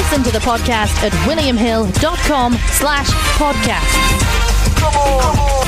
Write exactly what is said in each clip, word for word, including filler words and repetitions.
Listen to the podcast at williamhill.com slash podcasts. Come on, come on.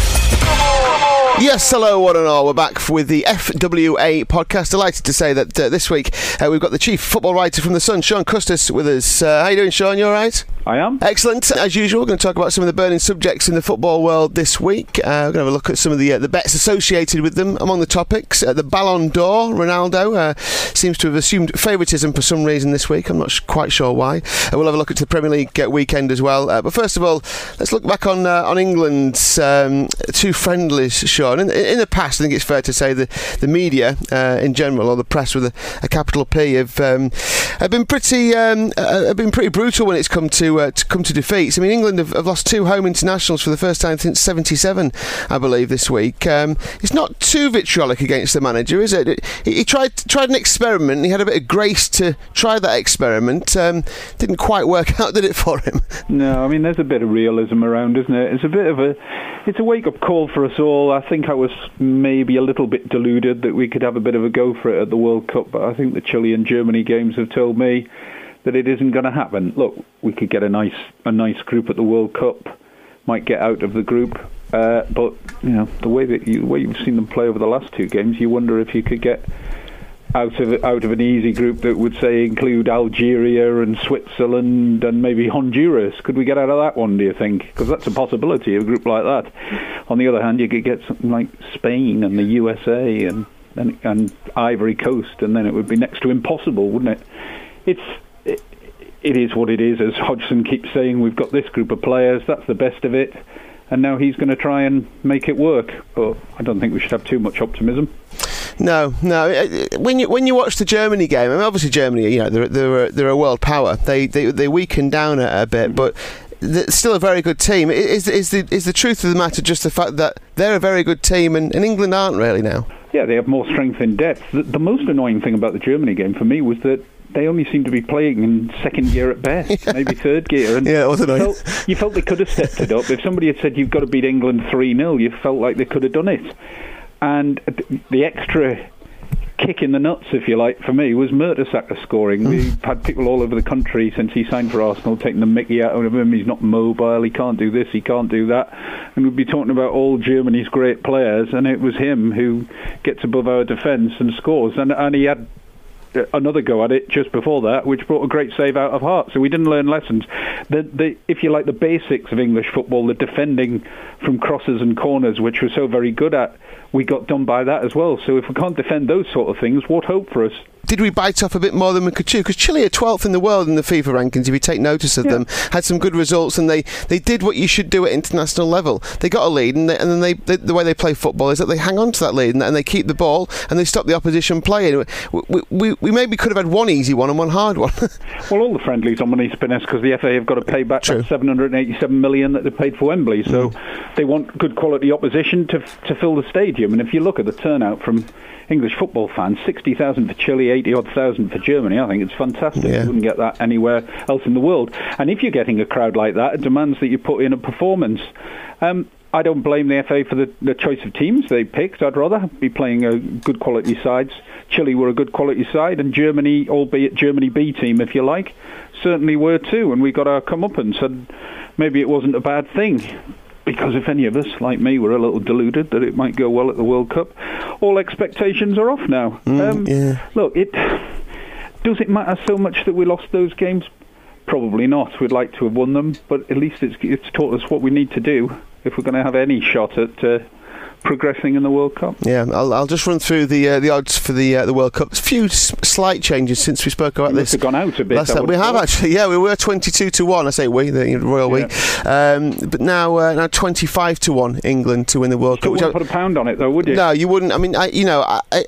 Yes, hello one and all. We're back with the F W A podcast. Delighted to say that uh, this week uh, we've got the chief football writer from The Sun, Sean Custis, with us. Uh, how you doing, Sean? You all right? I am. Excellent. As usual, we're going to talk about some of the burning subjects in the football world this week. Uh, we're going to have a look at some of the uh, the bets associated with them. Among the topics, uh, the Ballon d'Or. Ronaldo uh, seems to have assumed favouritism for some reason this week. I'm not sh- quite sure why. Uh, we'll have a look at the Premier League uh, weekend as well. Uh, but first of all, let's look back on uh, on England's um, two friendlies, Sean. In, in the past, I think it's fair to say the the media uh, in general, or the press with a, a capital P, have um, have been pretty um, uh, have been pretty brutal when it's come to uh, to come to defeats. I mean, England have, have lost two home internationals for the first time since seventy-seven, I believe, this week. Um, it's not too vitriolic against the manager, is it? He, he tried tried an experiment. And he had a bit of grace to try that experiment. Um, didn't quite work out, did it, for him? No, I mean, there's a bit of realism around, isn't it? It's a bit of a it's a wake-up call for us all. I think I was maybe a little bit deluded that we could have a bit of a go for it at the World Cup, but I think the Chile and Germany games have told me that it isn't going to happen. Look, we could get a nice a nice group at the World Cup, might get out of the group, uh, but you know the way that you, the way you've seen them play over the last two games, you wonder if you could get out of out of an easy group that would say include Algeria and Switzerland and maybe Honduras. Could we get out of that one, do you think? Because that's a possibility, a group like that. On the other hand, you could get something like Spain and the U S A and and, and Ivory Coast, and then it would be next to impossible, wouldn't it? It's it, it is what it is, as Hodgson keeps saying. We've got this group of players, that's the best of it, and now he's going to try and make it work. But I don't think we should have too much optimism. No, no. When you when you watch the Germany game, I mean, obviously Germany, you know, they're they're a, they're a world power. They they they weaken down a, a bit, but they're still a very good team. Is is the is the truth of the matter just the fact that they're a very good team and, and England aren't really now? Yeah, they have more strength in depth. The, the most annoying thing about the Germany game for me was that they only seem to be playing in second gear at best, maybe third gear. And yeah, it was annoying. You felt, you felt they could have stepped it up. If somebody had said you've got to beat England three nil, you felt like they could have done it. And the extra kick in the nuts, if you like, for me, was Mertesacker scoring. Mm. We've had people all over the country since he signed for Arsenal taking the mickey out of him. He's not mobile, he can't do this, he can't do that. And we'd be talking about all Germany's great players, and it was him who gets above our defence and scores. And, and he had another go at it just before that, which brought a great save out of Hart. So we didn't learn lessons. The, the, if you like, the basics of English football, the defending from crosses and corners, which we're so very good at, we got done by that as well. So if we can't defend those sort of things, what hope for us? Did we bite off a bit more than we could chew? Because Chile are twelfth in the world in the FIFA rankings, if you take notice of yeah. them, had some good results, and they, they did what you should do at international level. They got a lead, and, they, and then they, they, the way they play football is that they hang on to that lead, and, and they keep the ball, and they stop the opposition playing. We, we, we, we maybe could have had one easy one and one hard one. Well, all the friendlies on Money Spinnes, because the F A have got to pay back that seven hundred eighty-seven million that they paid for Wembley, so mm. they want good quality opposition to to fill the stadium. And if you look at the turnout from English football fans, sixty thousand for Chile, eighty odd thousand for Germany. I think it's fantastic. Yeah. You wouldn't get that anywhere else in the world. And if you're getting a crowd like that, it demands that you put in a performance. Um, I don't blame the F A for the, the choice of teams they picked. I'd rather be playing a good quality sides. Chile were a good quality side, and Germany, albeit Germany B team, if you like, certainly were too. And we got our comeuppance, and maybe it wasn't a bad thing. Because if any of us, like me, were a little deluded that it might go well at the World Cup, all expectations are off now. Mm, um, yeah. Look, it does it matter so much that we lost those games? Probably not. We'd like to have won them, but at least it's, it's taught us what we need to do if we're going to have any shot at uh, progressing in the World Cup. Yeah, I'll, I'll just run through the uh, the odds for the uh, the World Cup. A few s- slight changes since we spoke about you this. Must have gone out a bit. Last time. We have actually, yeah, we were twenty-two to one. I say we, the Royal yeah. we, um, but now uh, now twenty-five to one England to win the World Cup. You wouldn't I, put a pound on it, though, would you? No, you wouldn't. I mean, I, you know, I, I,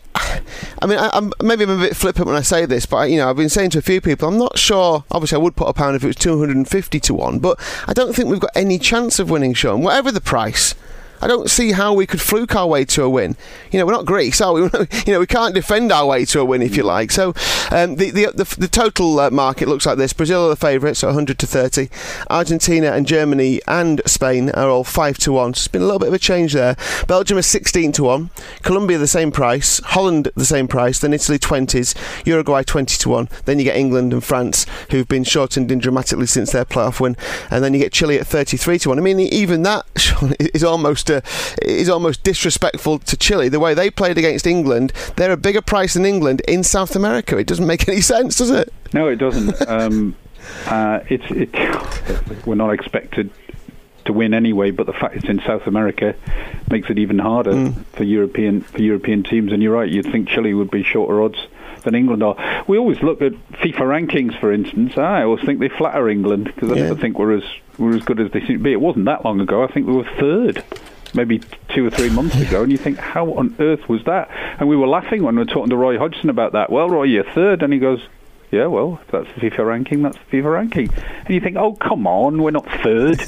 I mean, I, I'm maybe I'm a bit flippant when I say this, but I, you know, I've been saying to a few people, I'm not sure. Obviously, I would put a pound if it was two hundred fifty to one, but I don't think we've got any chance of winning, Sean. Whatever the price, I don't see how we could fluke our way to a win. You know, we're not Greece, are we? You know, we can't defend our way to a win, if you like. So um, the, the the the total uh, market looks like this: Brazil are the favourites, so one hundred to thirty. Argentina and Germany and Spain are all five to one. So it's been a little bit of a change there. Belgium is sixteen to one. Colombia the same price. Holland the same price. Then Italy twenties. Uruguay twenty to one. Then you get England and France, who've been shortened in dramatically since their playoff win. And then you get Chile at thirty-three to one. I mean, even that is almost uh, is almost disrespectful to Chile. The way they played against England, they're a bigger price than England in South America. It doesn't make any sense, does it? No, it doesn't. um, uh, it's it, we're not expected to win anyway, but the fact it's in South America makes it even harder mm. for European for European teams. And you're right, you'd think Chile would be shorter odds than England are. We always look at FIFA rankings, for instance. I always think they flatter England because I yeah. never think we're as we're as good as they seem to be. It wasn't that long ago. I think we were third, maybe two or three months ago, and you think, how on earth was that? And we were laughing when we were talking to Roy Hodgson about that. Well, Roy, you're third, and he goes, yeah, well, if that's the FIFA ranking, that's the FIFA ranking. And you think, oh, come on, we're not third.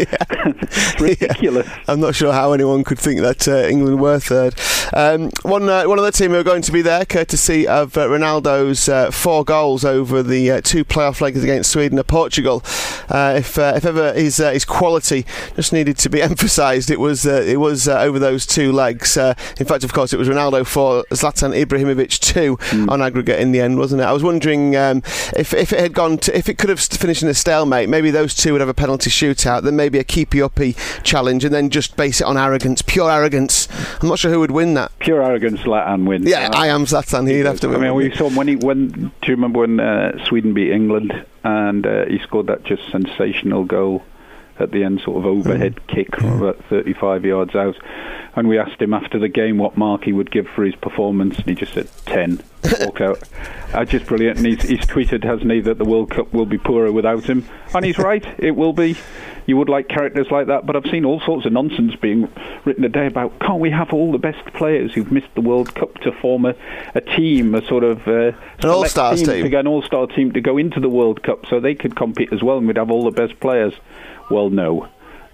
It's ridiculous. Yeah. I'm not sure how anyone could think that uh, England were third. Um, one uh, one other team who are going to be there, courtesy of uh, Ronaldo's uh, four goals over the uh, two playoff legs against Sweden and Portugal. Uh, if uh, if ever his uh, his quality just needed to be emphasised, it was uh, it was uh, over those two legs. Uh, in fact, of course, it was Ronaldo four, Zlatan Ibrahimovic two mm. on aggregate in the end, wasn't it? I was wondering. Um, if if it had gone to, if it could have finished in a stalemate, maybe those two would have a penalty shootout, then maybe a keepy uppy challenge, and then just base it on arrogance, pure arrogance. I'm not sure who would win that. Pure arrogance, Zlatan wins. Yeah, uh, I am Zlatan. He'd have to win. I mean, we saw when he when. Do you remember when uh, Sweden beat England and uh, he scored that just sensational goal at the end, sort of overhead mm. kick from mm. about thirty-five yards out? And we asked him after the game what mark he would give for his performance, and he just said ten. Walk out. Uh, just brilliant. And he's, he's tweeted, hasn't he, that the World Cup will be poorer without him. And he's right, it will be. You would like characters like that, but I've seen all sorts of nonsense being written today about, can't we have all the best players who've missed the World Cup to form a, a team, a sort of uh, an all-stars team, team. To get an all-star team to go into the World Cup so they could compete as well and we'd have all the best players? Well, no.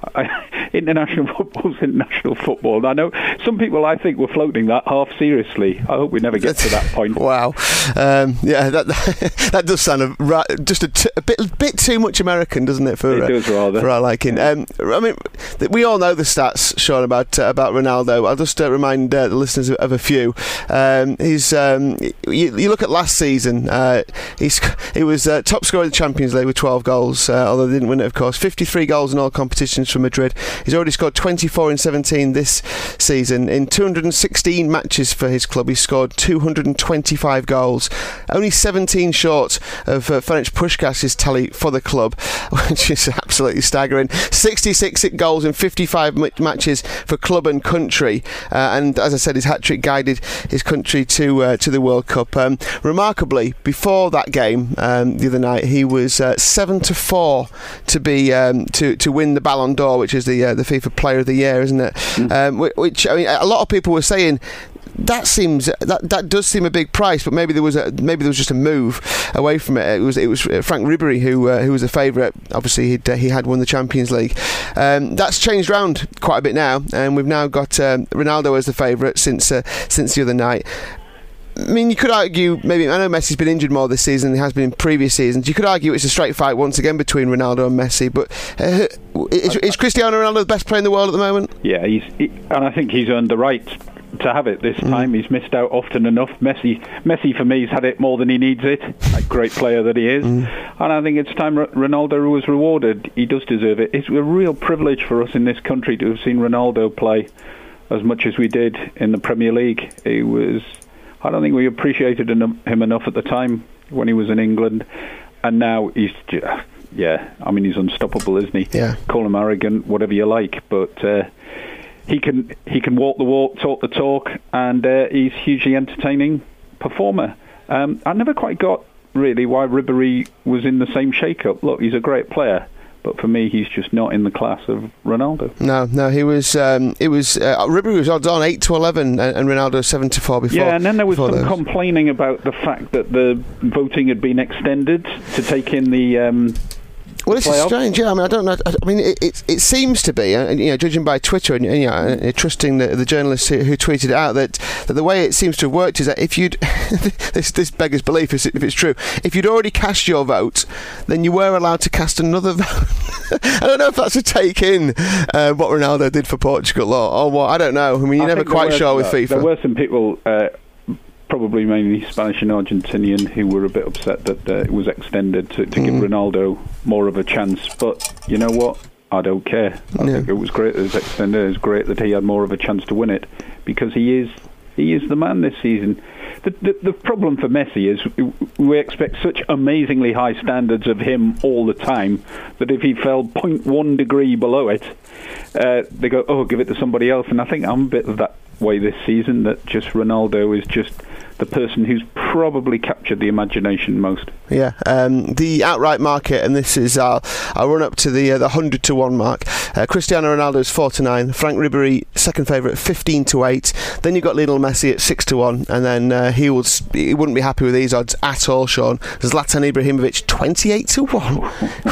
I, international football's international football. And I know some people, I think, were floating that half seriously. I hope we never get to that point. Wow. Um, yeah, that that does sound a, ra- just a, t- a bit bit too much American, doesn't it? For it does uh, rather for our liking. Um, I mean, th- we all know the stats, Sean, about uh, about Ronaldo. I'll just uh, remind uh, the listeners of, of a few. Um, he's um, you, you look at last season. Uh, he's he was uh, top scorer of the Champions League with twelve goals, uh, although they didn't win it, of course. fifty-three goals in all competitions for Madrid. He's already scored twenty-four in seventeen this season. In two hundred sixteen matches for his club, he's scored two hundred twenty-five goals. Only seventeen short of uh, Ferenc Puskás's tally for the club, which is absolutely staggering. sixty-six goals in fifty-five m- matches for club and country. Uh, and as I said, his hat-trick guided his country to uh, to the World Cup. Um, remarkably, before that game um, the other night, he was uh, seven to four to be um, to to win the Ballon d'Or, which is the uh, the FIFA Player of the Year, isn't it? Mm. Um, which I mean, a lot of people were saying that seems that that does seem a big price, but maybe there was a maybe there was just a move away from it. It was it was Frank Ribery who uh, who was a favourite. Obviously, he'd, uh, he had won the Champions League. Um, that's changed round quite a bit now, and we've now got um, Ronaldo as the favourite since uh, since the other night. I mean, you could argue, maybe, I know Messi's been injured more this season than he has been in previous seasons. You could argue it's a straight fight once again between Ronaldo and Messi, but uh, is, is Cristiano Ronaldo the best player in the world at the moment? Yeah, he's, he, and I think he's earned the right to have it this mm. time. He's missed out often enough. Messi, Messi for me, has had it more than he needs it. Like great player that he is. Mm. And I think it's time Ronaldo was rewarded. He does deserve it. It's a real privilege for us in this country to have seen Ronaldo play as much as we did in the Premier League. He was... I don't think we appreciated him enough at the time when he was in England, and now he's, yeah, I mean, he's unstoppable, isn't he? Yeah. Call him arrogant, whatever you like, but uh, he can he can walk the walk, talk the talk, and uh, he's a hugely entertaining performer. Um, I never quite got really why Ribery was in the same shake-up. Look, he's a great player. But for me, he's just not in the class of Ronaldo. No, no, he was. Um, it was uh, Ribery was odds on eight to eleven, and, and Ronaldo seven to four before. Yeah, and then there was some those. complaining about the fact that the voting had been extended to take in the um, Well, this is strange. Yeah, I mean, I don't know. I mean, it it, it seems to be, and you know, judging by Twitter and, and you know, uh, trusting the, the journalist who, who tweeted it out, that, that the way it seems to have worked is that if you'd this this beggars belief if it's true, if you'd already cast your vote, then you were allowed to cast another vote. I don't know if that's a take in uh, what Ronaldo did for Portugal or, or what. I don't know. I mean, you're I never quite sure with FIFA. There were some people. Uh, Probably mainly Spanish and Argentinian, who were a bit upset that uh, it was extended to, to mm. give Ronaldo more of a chance. But you know what? I don't care. I yeah. think it was great that it was extended. It was great that he had more of a chance to win it, because he is he is the man this season. The, the, the problem for Messi is we expect such amazingly high standards of him all the time that if he fell zero point one degree below it, uh, they go, oh, give it to somebody else. And I think I'm a bit of that way this season, that just Ronaldo is just the person who's probably captured the imagination most. Yeah, um, the outright market, and this is our, our run up to the uh, the hundred to one mark. Uh, Cristiano Ronaldo is four to nine. Frank Ribery second favourite, fifteen to eight. Then you've got Lionel Messi at six to one, and then uh, he would he wouldn't be happy with these odds at all. Sean, Zlatan Ibrahimovic twenty eight to one.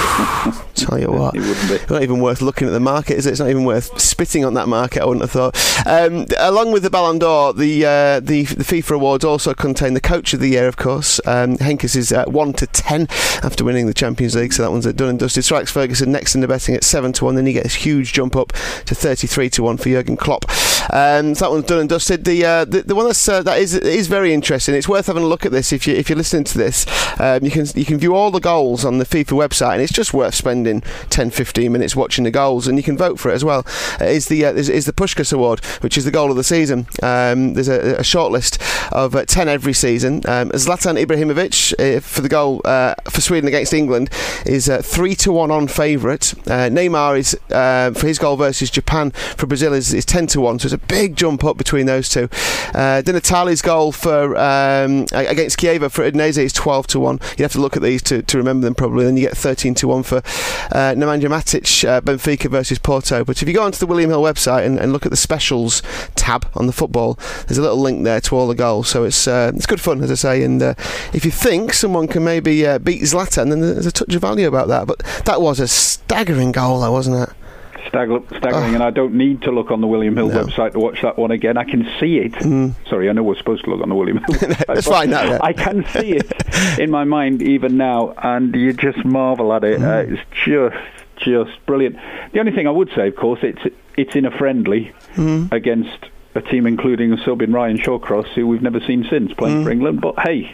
Tell you what, it's not even worth looking at the market, is it? It's not even worth spitting on that market, I wouldn't have thought. Um, along with the Ballon d'Or, the uh, the the FIFA awards also contain the Coach of the Year, of course. Um, Henkes is uh, one to ten after winning the Champions League, so that one's done and dusted. Sir Alex Ferguson next in the betting at seven to one. Then you get a huge jump up to thirty-three to one for Jurgen Klopp. Um, so that one's done and dusted. The uh, the, the one that's uh, that is is very interesting. It's worth having a look at this if you if you're listening to this. Um, you can you can view all the goals on the FIFA website, and it's just worth spending ten fifteen minutes watching the goals, and you can vote for it as well. Uh, is the uh, is, is the Puskás Award, which is the goal of the season. Um, there's a, a short list of uh, ten every season. Um, Zlatan Ibrahimovic uh, for the goal uh, for Sweden against England is uh, three to one on favourite. Uh, Neymar is uh, for his goal versus Japan for Brazil is, is ten to one. So it's a big jump up between those two. Uh, Di Natale's goal for um, against Kiev for Udinese is twelve to one. You have to look at these to, to remember them probably. Then you get thirteen to one for uh, Nemanja Matic, uh, Benfica versus Porto. But if you go onto the William Hill website and, and look at the specials tab on the football, there's a little link there to all the goals. So it's uh, it's good fun, as I say. And uh, if you think someone can maybe uh, beat Zlatan, then there's a touch of value about that. But that was a staggering goal, though, wasn't it? Staggering, staggering, oh. And I don't need to look on the William Hill no. website to watch that one again. I can see it. Mm. Sorry, I know we're supposed to look on the William Hill website. That's fine now. Yeah. I can see it in my mind even now, and you just marvel at it. Mm. Uh, it's just, just brilliant. The only thing I would say, of course, it's it's in a friendly mm. against a team including a sub in Ryan Shawcross, who we've never seen since playing mm. for England. But hey.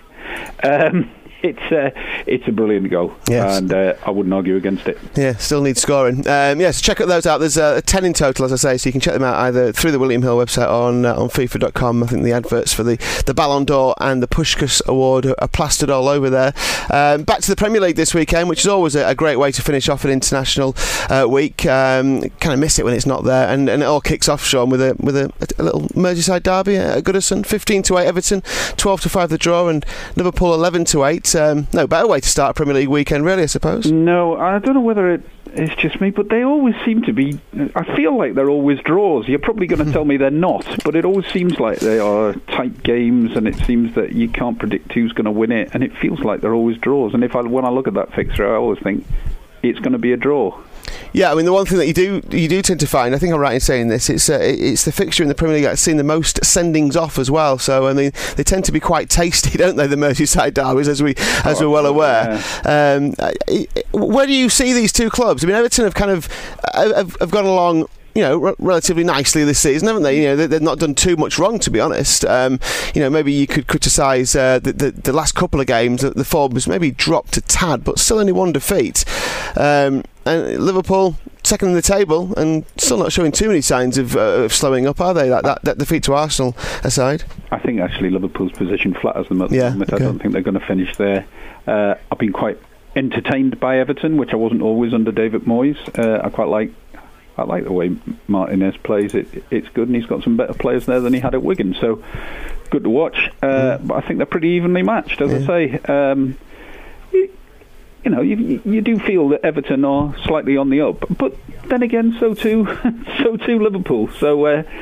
Um, It's uh, it's a brilliant goal, yes. and uh, I wouldn't argue against it. Yeah, still needs scoring. Um, yes, check those out. There's uh, ten in total, as I say, so you can check them out either through the William Hill website or on uh, on FIFA dot com. I think the adverts for the, the Ballon d'Or and the Puskás Award are, are plastered all over there. Um, back to the Premier League this weekend, which is always a, a great way to finish off an international uh, week. Um, kind of miss it when it's not there, and, and it all kicks off, Sean, with a with a, a little Merseyside derby at Goodison, fifteen to eight Everton, twelve to five the draw, and Liverpool eleven to eight. Um, no better way to start a Premier League weekend, really, I suppose. No, I don't know whether it is just me, but they always seem to be. I feel like they're always draws. You're probably going to tell me they're not, but it always seems like they are tight games, and it seems that you can't predict who's going to win it, and it feels like they're always draws. And if I when I look at that fixture, I always think it's going to be a draw. Yeah, I mean, the one thing that you do you do tend to find, I think I'm right in saying this, it's uh, it's the fixture in the Premier League that's seen the most sendings off as well. So I mean, they tend to be quite tasty, don't they? The Merseyside derbies, as we as oh, we're well aware. Yeah. Um, where do you see these two clubs? I mean, Everton have kind of have, have gone along, you know, r- relatively nicely this season, haven't they? You know, they, they've not done too much wrong, to be honest. Um, you know, maybe you could criticise uh, the, the the last couple of games that the form was maybe dropped a tad, but still only one defeat. Um, and Liverpool second in the table and still not showing too many signs of, uh, of slowing up, are they? That, that that defeat to Arsenal aside. I think actually Liverpool's position flatters them at the yeah, moment. okay. I don't think they're going to finish there. Uh, I've been quite entertained by Everton, which I wasn't always under David Moyes. Uh, I quite like. I like the way Martinez plays. It, it's good, and he's got some better players there than he had at Wigan. So, good to watch. Uh, mm. But I think they're pretty evenly matched, as yeah. I say. Um, you, you know, you, you do feel that Everton are slightly on the up, but then again, so too, so too Liverpool. So, uh,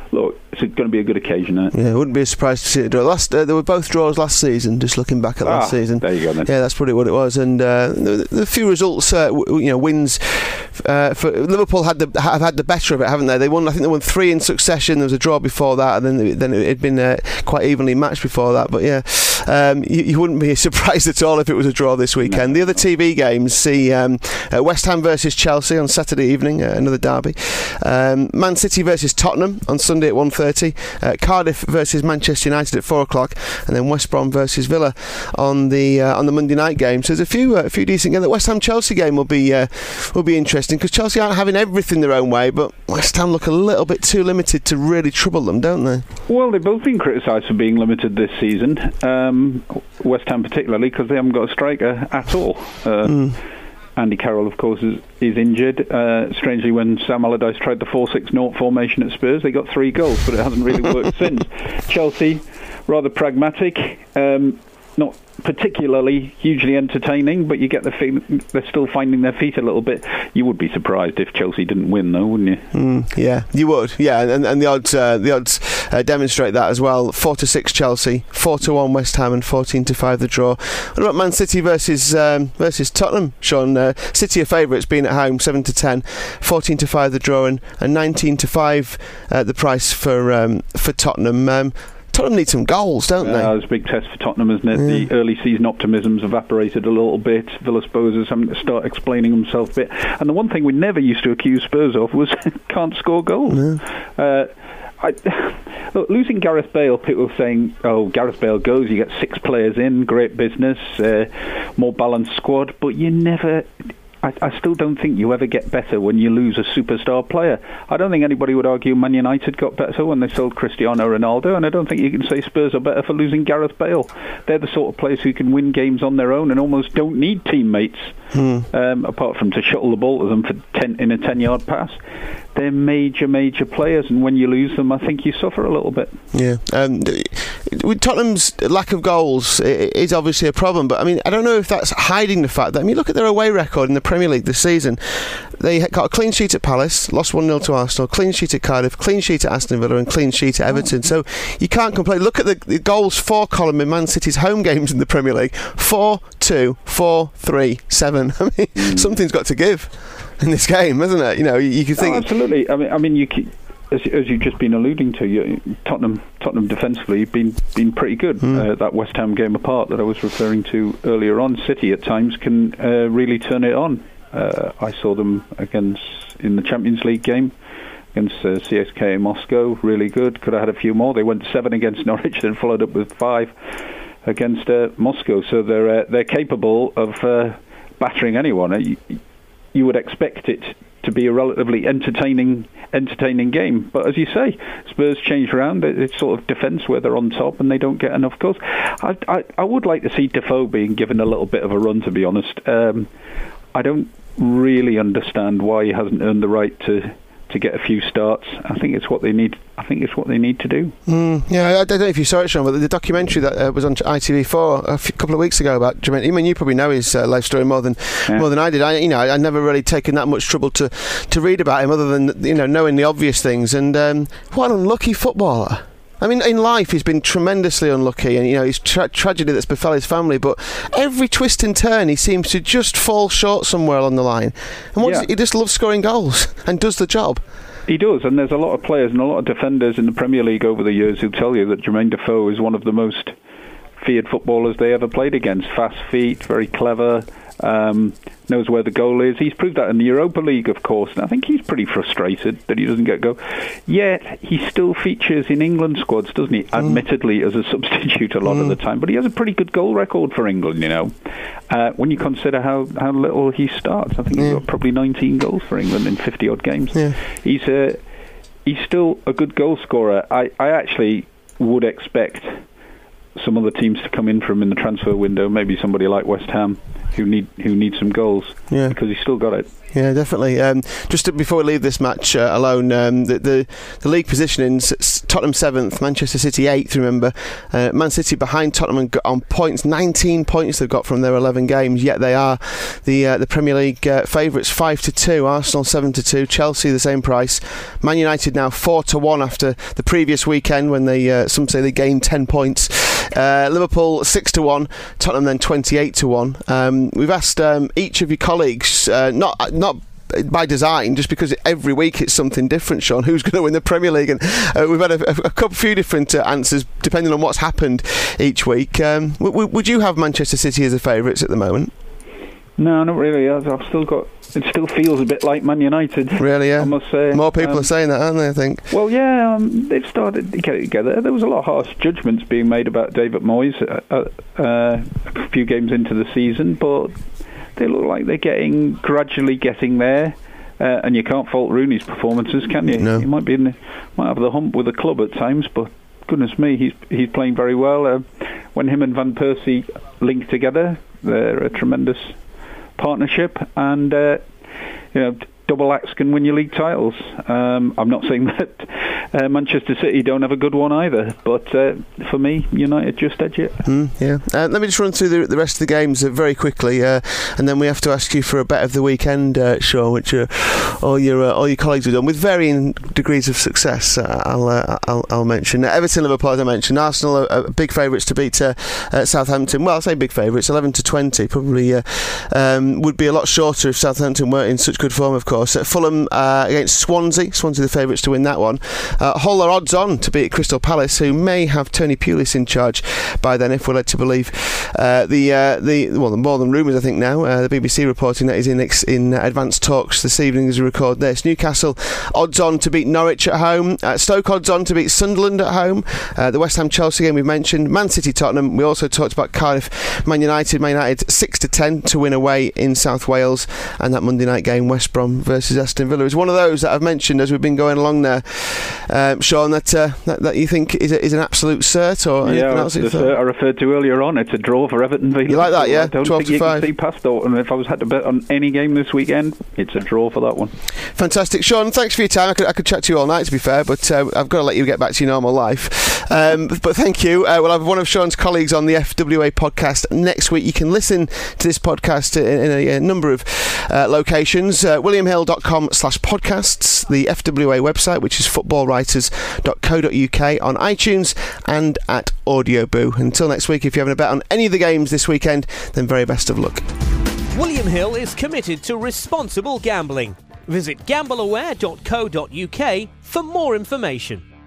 look, it's going to be a good occasion. Isn't it? Yeah, it wouldn't be a surprise to see it draw. Last, uh, they were both draws last season. Just looking back at ah, last season, there you go. Then. Yeah, that's probably what it was. And uh, the, the few results, uh, w- you know, wins uh, for Liverpool had the have had the better of it, haven't they? They won. I think they won three in succession. There was a draw before that, and then then it had been uh, quite evenly matched before that. But yeah, um, you, you wouldn't be surprised at all if it was a draw this weekend. No. The other T V games see um, uh, West Ham versus Chelsea on Saturday evening, uh, another derby. Um, Man City versus Tottenham on Sunday at one thirty. Uh, Cardiff versus Manchester United at four o'clock, and then West Brom versus Villa on the uh, on the Monday night game. So there's a few uh, a few decent games. The West Ham Chelsea game will be uh, will be interesting because Chelsea aren't having everything their own way, but West Ham look a little bit too limited to really trouble them, don't they? Well, they've both been criticised for being limited this season. Um, West Ham particularly because they haven't got a striker at all. Uh, mm. Andy Carroll, of course, is, is injured. Uh, strangely, when Sam Allardyce tried the four six zero formation at Spurs, they got three goals, but it hasn't really worked since. Chelsea, rather pragmatic, um, not particularly hugely entertaining, but you get the feeling they're still finding their feet a little bit. You would be surprised if Chelsea didn't win, though, wouldn't you? Mm, yeah, you would. Yeah, and, and the odds uh, the odds uh, demonstrate that as well. Four to six Chelsea, four to one West Ham, and fourteen to five the draw. What about Man City versus um, versus Tottenham? Sean, uh, City are favourites, being at home, seven to ten, fourteen to five the draw, and, and nineteen to five uh, the price for um, for Tottenham. Um, Tottenham need some goals, don't yeah, they? It was a big test for Tottenham, isn't it? Yeah. The early season optimism's evaporated a little bit. Villas-Boas is having to start explaining himself a bit. And the one thing we never used to accuse Spurs of was can't score goals. Yeah. Uh, I, look, losing Gareth Bale, people saying, oh, Gareth Bale goes, you get six players in, great business, uh, more balanced squad, but you never... I, I still don't think you ever get better when you lose a superstar player. I don't think anybody would argue Man United got better when they sold Cristiano Ronaldo, and I don't think you can say Spurs are better for losing Gareth Bale. They're the sort of players who can win games on their own and almost don't need teammates, hmm. um, apart from to shuttle the ball to them for ten, in a ten-yard pass. They're major, major players, and when you lose them, I think you suffer a little bit. Yeah. Um, with Tottenham's lack of goals is obviously a problem, but I mean, I don't know if that's hiding the fact that, I mean, look at their away record in the Premier League this season. They got a clean sheet at Palace, lost one nil to Arsenal, clean sheet at Cardiff, clean sheet at Aston Villa, and clean sheet at Everton. So you can't complain. Look at the, the goals for column in Man City's home games in the Premier League: four, two, four, three, seven. I mean, mm. something's got to give in this game, isn't it? You know, you, you can think. Oh, absolutely. I mean, I mean, you. Keep, As, as you've just been alluding to, you, Tottenham, Tottenham defensively been been pretty good. Mm. Uh, that West Ham game apart that I was referring to earlier on, City at times can uh, really turn it on. Uh, I saw them against in the Champions League game against uh, C S K A Moscow, really good. Could have had a few more. They went seven against Norwich, then followed up with five against uh, Moscow. So they're uh, they're capable of uh, battering anyone. You, you would expect it to be a relatively entertaining entertaining game, but as you say, Spurs change around. It's sort of defence where they're on top and they don't get enough goals. I, I, I would like to see Defoe being given a little bit of a run, to be honest. Um, I don't really understand why he hasn't earned the right to to get a few starts. I think it's what they need. I think it's what they need to do. Mm, yeah, I don't know if you saw it, Sean, but the documentary that uh, was on I T V four a few, couple of weeks ago about Jermaine. I mean, you probably know his uh, life story more than yeah. more than I did. I, you know, I, I'd never really taken that much trouble to to read about him, other than, you know, knowing the obvious things. And um, what an unlucky footballer. I mean, in life he's been tremendously unlucky, and you know, his tra- tragedy that's befell his family. But every twist and turn, he seems to just fall short somewhere along the line. And what yeah. he just loves scoring goals and does the job. He does, and there's a lot of players and a lot of defenders in the Premier League over the years who tell you that Jermaine Defoe is one of the most feared footballers they ever played against. Fast feet, very clever, um, knows where the goal is. He's proved that in the Europa League, of course, and I think he's pretty frustrated that he doesn't get a goal. Yet, he still features in England squads, doesn't he? Mm. Admittedly, as a substitute a lot mm. of the time, but he has a pretty good goal record for England, you know, uh, when you consider how, how little he starts. I think yeah. he's got probably nineteen goals for England in fifty-odd games. Yeah. He's, a, he's still a good goal scorer. I, I actually would expect some other teams to come in from in the transfer window. Maybe somebody like West Ham who need who need some goals. Yeah. Because he's still got it. Yeah, definitely. Um, just to, before we leave this match uh, alone, um, the, the the league positionings: Tottenham seventh, Manchester City eighth. Remember, uh, Man City behind Tottenham on points, nineteen points they've got from their eleven games. Yet they are the uh, the Premier League uh, favourites, five to two. Arsenal seven to two. Chelsea the same price. Man United now four to one after the previous weekend when they uh, some say they gained ten points. Uh, Liverpool six to one. Tottenham then twenty-eight to one. Um, we've asked um, each of your colleagues, uh, not. Not by design, just because every week it's something different, Sean, who's going to win the Premier League, and uh, we've had a, a, a couple, few different uh, answers depending on what's happened each week. Um, w- would you have Manchester City as the favourites at the moment? No, not really. I've still got. It still feels a bit like Man United. Really, yeah. I must say. More people um, are saying that, aren't they? I think. Well, yeah. Um, they've started to get it together. There was a lot of harsh judgments being made about David Moyes uh, uh, a few games into the season, but they look like they're getting gradually getting there, uh, and you can't fault Rooney's performances, can you? No. He might be in the, might have the hump with the club at times, but goodness me, he's he's playing very well. Uh, when him and Van Persie link together, they're a tremendous partnership, and uh, you know, double acts can win you league titles. Um, I'm not saying that uh, Manchester City don't have a good one either, but uh, for me, United just edge it. Mm, yeah. Uh, let me just run through the, the rest of the games uh, very quickly, uh, and then we have to ask you for a bet of the weekend, uh, Sean, which uh, all your uh, all your colleagues have done with varying degrees of success. Uh, I'll, uh, I'll I'll mention uh, Everton, Liverpool, as I mentioned. Arsenal are, are big favourites to beat uh, uh, Southampton. Well, I'll say big favourites, eleven to twenty. Probably uh, um, would be a lot shorter if Southampton weren't in such good form, of course. Uh, Fulham uh, against Swansea. Swansea the favourites to win that one. Uh, Hull are odds on to beat Crystal Palace, who may have Tony Pulis in charge by then, if we're led to believe uh, the uh, the well, the more than rumours, I think now. Uh, the B B C reporting that he's in ex- in uh, advanced talks this evening as we record this. Newcastle odds on to beat Norwich at home. Uh, Stoke odds on to beat Sunderland at home. Uh, the West Ham Chelsea game we've mentioned. Man City Tottenham. We also talked about Cardiff Man United. Man United six to ten to win away in South Wales, and that Monday night game West Brom versus Aston Villa is one of those that I've mentioned as we've been going along there, um, Sean, that, uh, that that you think is, a, is an absolute cert, or anything yeah, else? The cert I referred to earlier on, it's a draw for Everton. You like that, yeah? I don't twelve think to you five. Can see past that, and if I was had to bet on any game this weekend, it's a draw for that one. Fantastic, Sean. Thanks for your time. I could I could chat to you all night, to be fair, but uh, I've got to let you get back to your normal life. Um, but thank you. Uh, we'll have one of Sean's colleagues on the F W A podcast next week. You can listen to this podcast in, in a, a number of uh, locations. Uh, william hill dot com slash podcasts, the F W A website, which is football writers dot co dot uk, on iTunes and at Audioboo. Until next week, if you're having a bet on any of the games this weekend, then very best of luck. William Hill is committed to responsible gambling. Visit gamble aware dot co dot uk for more information.